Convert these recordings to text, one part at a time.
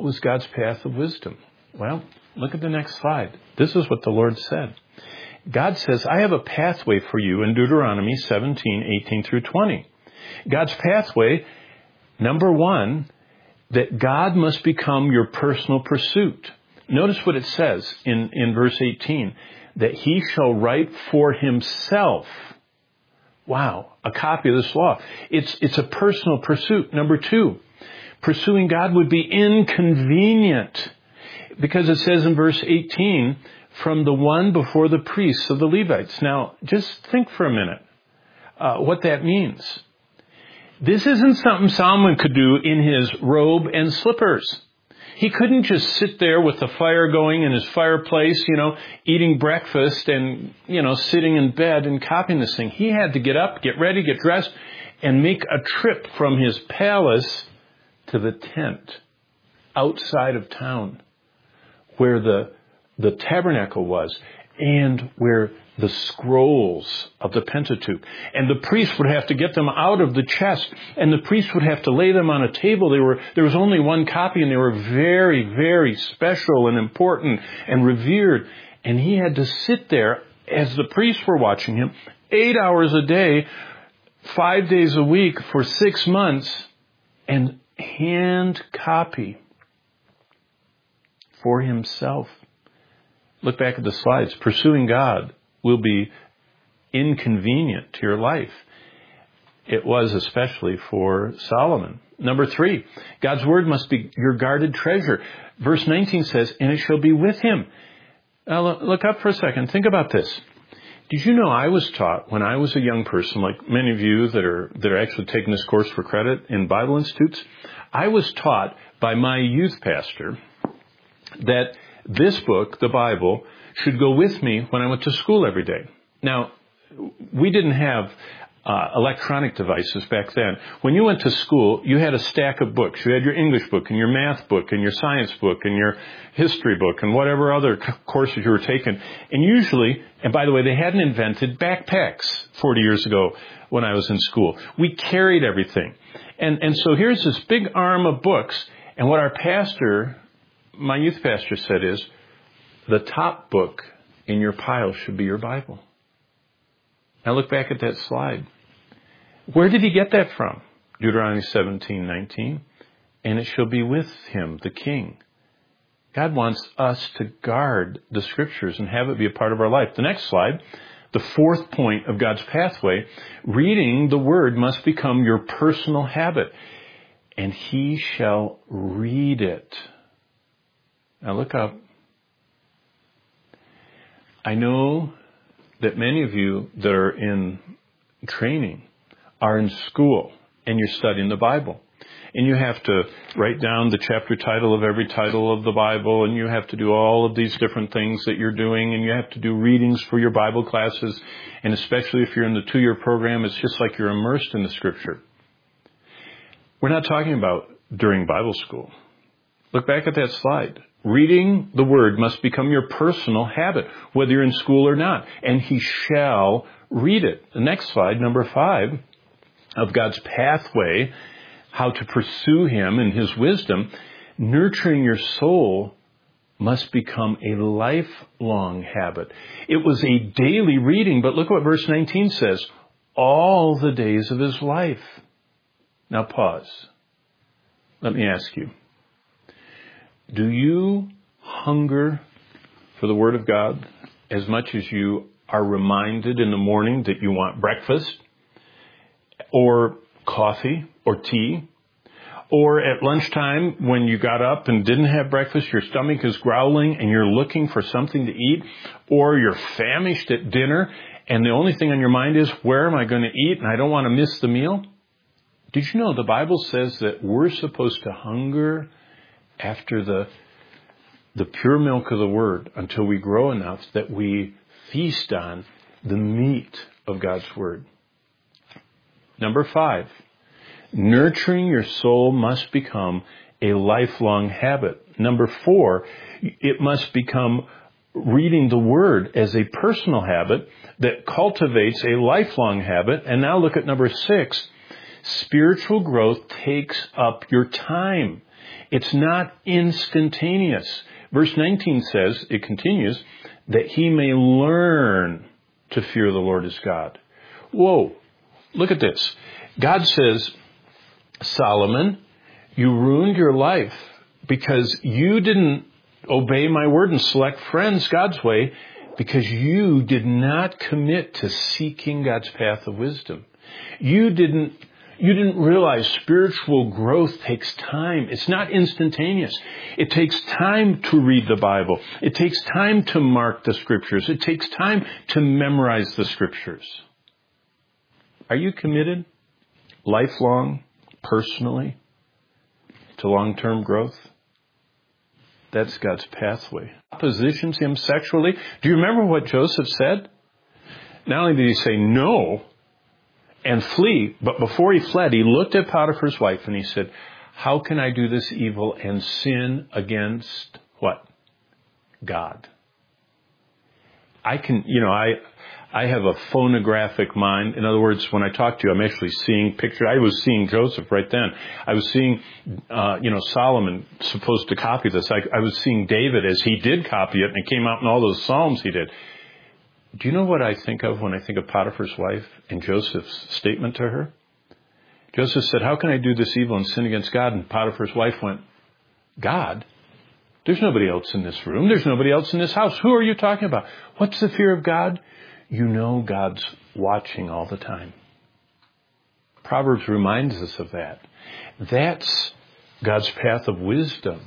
What was God's path of wisdom? Well, look at the next slide. This is what the Lord said. God says, I have a pathway for you in Deuteronomy 17:18 through 20. God's pathway, number one, that God must become your personal pursuit. Notice what it says in verse 18, that he shall write for himself. Wow, a copy of this law. It's a personal pursuit. Number two, pursuing God would be inconvenient, because it says in verse 18, from the one before the priests of the Levites. Now, just think for a minute what that means. This isn't something Solomon could do in his robe and slippers. He couldn't just sit there with the fire going in his fireplace, eating breakfast and, sitting in bed and copying this thing. He had to get up, get ready, get dressed, and make a trip from his palace to the tent outside of town where the tabernacle was and where the scrolls of the Pentateuch. And the priest would have to get them out of the chest, and the priest would have to lay them on a table. There was only one copy, and they were very, very special and important and revered. And he had to sit there as the priests were watching him 8 hours a day, 5 days a week for 6 months, and hand copy for himself. Look back at the slides. Pursuing God will be inconvenient to your life. It was especially for Solomon. Number 3, God's word must be your guarded treasure. Verse 19 says, and it shall be with him. Now look up for a second. Think about this. Did you know I was taught when I was a young person, like many of you that are actually taking this course for credit in Bible institutes, I was taught by my youth pastor that this book, the Bible, should go with me when I went to school every day. Now, we didn't have electronic devices back then. When you went to school, you had a stack of books. You had your English book and your math book and your science book and your history book and whatever other courses you were taking. And usually, and by the way, they hadn't invented backpacks 40 years ago when I was in school. We carried everything. And so here's this big arm of books. And what our pastor, my youth pastor, said is, the top book in your pile should be your Bible. Now look back at that slide. Where did he get that from? Deuteronomy 17:19. And it shall be with him, the king. God wants us to guard the scriptures and have it be a part of our life. The next slide, the fourth point of God's pathway, reading the word must become your personal habit. And he shall read it. Now look up. I know that many of you that are in training are in school and you're studying the Bible. And you have to write down the chapter title of every title of the Bible, and you have to do all of these different things that you're doing, and you have to do readings for your Bible classes. And especially if you're in the 2-year program, it's just like you're immersed in the Scripture. We're not talking about during Bible school. Look back at that slide. Reading the Word must become your personal habit, whether you're in school or not. And he shall read it. The next slide, number 5, of God's pathway, how to pursue him and his wisdom. Nurturing your soul must become a lifelong habit. It was a daily reading, but look what verse 19 says. All the days of his life. Now pause. Let me ask you. Do you hunger for the Word of God as much as you are reminded in the morning that you want breakfast or coffee or tea? Or at lunchtime when you got up and didn't have breakfast, your stomach is growling and you're looking for something to eat? Or you're famished at dinner and the only thing on your mind is, where am I going to eat? And I don't want to miss the meal. Did you know the Bible says that we're supposed to hunger after the pure milk of the Word until we grow enough that we feast on the meat of God's Word? Number 5, nurturing your soul must become a lifelong habit. Number 4, it must become reading the Word as a personal habit that cultivates a lifelong habit. And now look at number 6. Spiritual growth takes up your time. It's not instantaneous. Verse 19 says, it continues, that he may learn to fear the Lord his God. Whoa, look at this. God says, Solomon, you ruined your life because you didn't obey my word and select friends God's way, because you did not commit to seeking God's path of wisdom. You didn't realize spiritual growth takes time. It's not instantaneous. It takes time to read the Bible. It takes time to mark the Scriptures. It takes time to memorize the Scriptures. Are you committed, lifelong, personally, to long-term growth? That's God's pathway. Oppositions him sexually. Do you remember what Joseph said? Not only did he say no and flee, but before he fled, he looked at Potiphar's wife and he said, how can I do this evil and sin against what? God. I have a phonographic mind. In other words, when I talk to you, I'm actually seeing pictures. I was seeing Joseph right then. I was seeing, Solomon supposed to copy this. I was seeing David as he did copy it, and it came out in all those Psalms he did. Do you know what I think of when I think of Potiphar's wife and Joseph's statement to her? Joseph said, how can I do this evil and sin against God? And Potiphar's wife went, God? There's nobody else in this room. There's nobody else in this house. Who are you talking about? What's the fear of God? You know God's watching all the time. Proverbs reminds us of that. That's God's path of wisdom.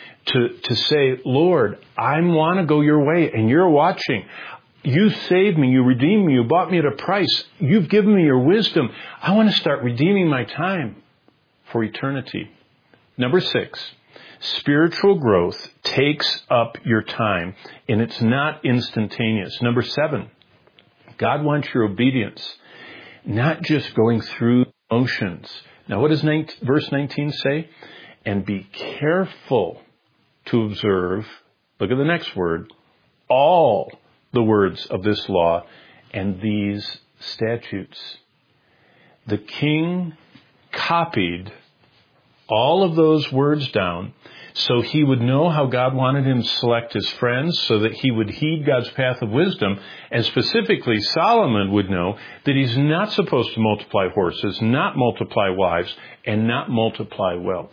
To say, Lord, I want to go your way and you're watching. You saved me. You redeemed me. You bought me at a price. You've given me your wisdom. I want to start redeeming my time for eternity. Number 6, spiritual growth takes up your time and it's not instantaneous. Number 7, God wants your obedience, not just going through motions. Now, what does verse 19 say? And be careful to observe, look at the next word, all the words of this law and these statutes. The king copied all of those words down so he would know how God wanted him to select his friends, so that he would heed God's path of wisdom. And specifically, Solomon would know that he's not supposed to multiply horses, not multiply wives, and not multiply wealth.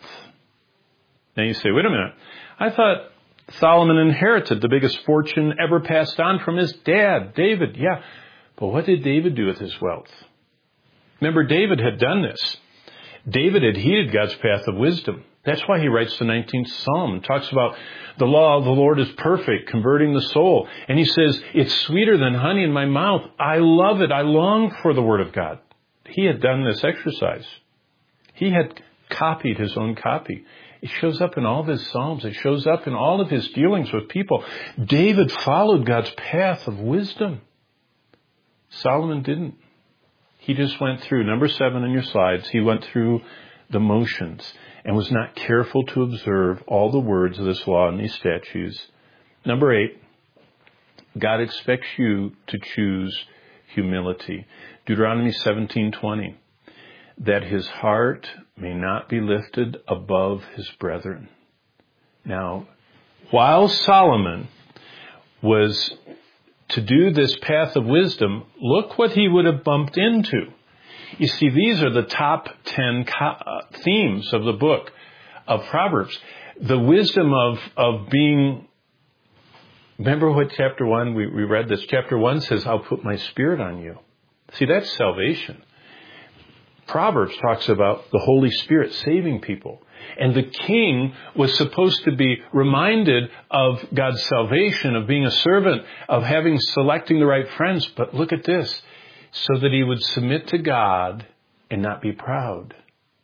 Now you say, wait a minute. I thought Solomon inherited the biggest fortune ever passed on from his dad, David. Yeah, but what did David do with his wealth? Remember, David had done this. David had heeded God's path of wisdom. That's why he writes the 19th Psalm and talks about the law of the Lord is perfect, converting the soul. And he says, it's sweeter than honey in my mouth. I love it. I long for the word of God. He had done this exercise. He had copied his own copy. It shows up in all of his Psalms. It shows up in all of his dealings with people. David followed God's path of wisdom. Solomon didn't. He just went through, number 7 in your slides, he went through the motions and was not careful to observe all the words of this law and these statutes. Number 8, God expects you to choose humility. Deuteronomy 17:20, that his heart may not be lifted above his brethren. Now, while Solomon was to do this path of wisdom, look what he would have bumped into. You see, these are the top 10 themes of the book of Proverbs. The wisdom of being, remember what chapter 1, we read this. Chapter 1 says, I'll put my spirit on you. See, that's salvation. Proverbs talks about the Holy Spirit saving people. And the king was supposed to be reminded of God's salvation, of being a servant, of selecting the right friends. But look at this, so that he would submit to God and not be proud.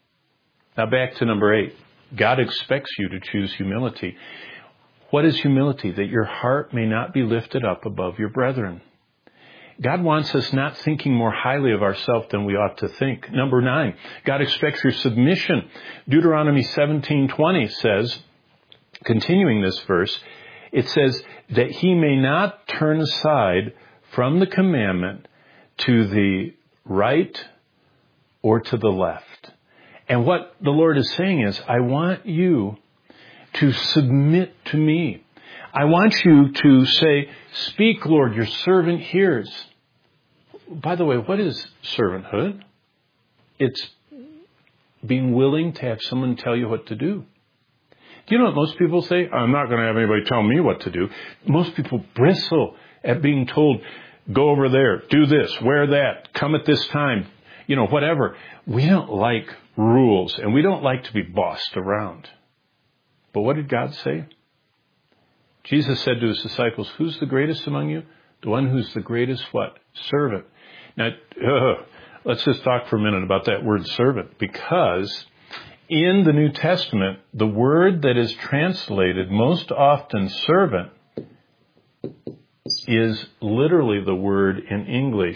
Now back to number 8. God expects you to choose humility. What is humility? That your heart may not be lifted up above your brethren. God wants us not thinking more highly of ourselves than we ought to think. Number 9, God expects your submission. Deuteronomy 17:20 says, continuing this verse, it says that he may not turn aside from the commandment to the right or to the left. And what the Lord is saying is, I want you to submit to me. I want you to say, speak, Lord, your servant hears. By the way, what is servanthood? It's being willing to have someone tell you what to do. Do you know what most people say? I'm not going to have anybody tell me what to do. Most people bristle at being told, go over there, do this, wear that, come at this time, whatever. We don't like rules, and we don't like to be bossed around. But what did God say? Jesus said to his disciples, who's the greatest among you? The one who's the greatest what? Servant. Now, let's just talk for a minute about that word servant, because in the New Testament, the word that is translated most often servant is literally the word in English,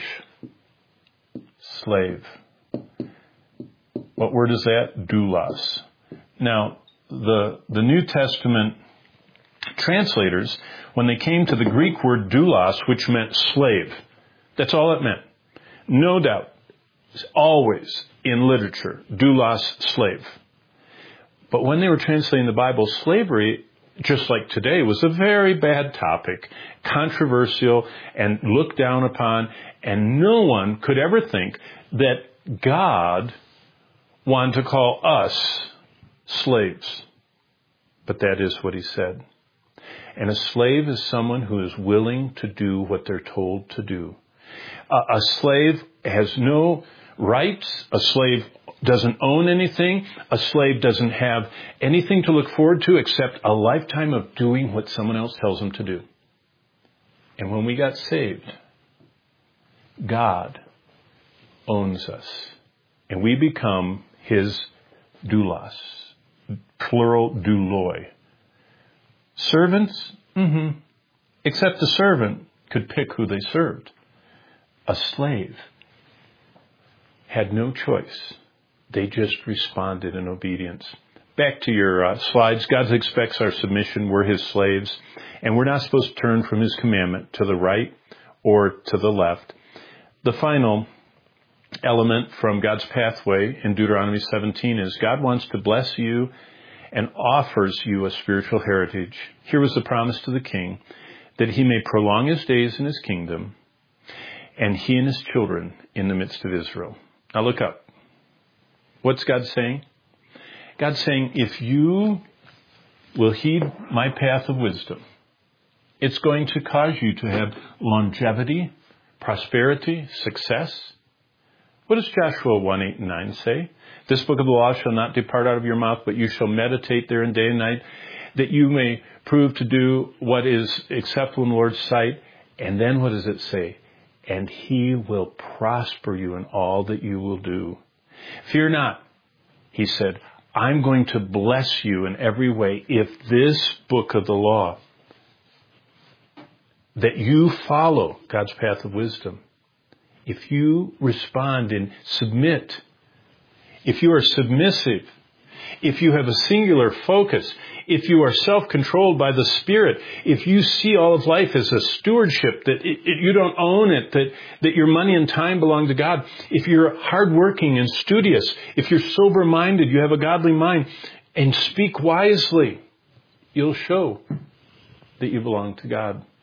slave. What word is that? Doulos. Now, the New Testament translators, when they came to the Greek word doulos, which meant slave, that's all it meant. No doubt, always in literature, doulos, slave. But when they were translating the Bible, slavery, just like today, was a very bad topic, controversial and looked down upon, and no one could ever think that God wanted to call us slaves. But that is what he said. And a slave is someone who is willing to do what they're told to do. A slave has no rights. A slave doesn't own anything. A slave doesn't have anything to look forward to except a lifetime of doing what someone else tells them to do. And when we got saved, God owns us. And we become his doulos, plural douloi. Servants? Except the servant could pick who they served. A slave had no choice. They just responded in obedience. Back to your slides. God expects our submission. We're his slaves. And we're not supposed to turn from his commandment to the right or to the left. The final element from God's pathway in Deuteronomy 17 is God wants to bless you and offers you a spiritual heritage. Here was the promise to the king, that he may prolong his days in his kingdom, and he and his children in the midst of Israel. Now look up. What's God saying? God's saying, if you will heed my path of wisdom, it's going to cause you to have longevity, prosperity, success. What does Joshua 1:8-9 say? This book of the law shall not depart out of your mouth, but you shall meditate therein day and night, that you may prove to do what is acceptable in the Lord's sight. And then what does it say? And he will prosper you in all that you will do. Fear not, he said, I'm going to bless you in every way if this book of the law, that you follow God's path of wisdom, if you respond and submit, if you are submissive, if you have a singular focus, if you are self-controlled by the Spirit, if you see all of life as a stewardship, that you don't own it, that your money and time belong to God, if you're hardworking and studious, if you're sober-minded, you have a godly mind, and speak wisely, you'll show that you belong to God.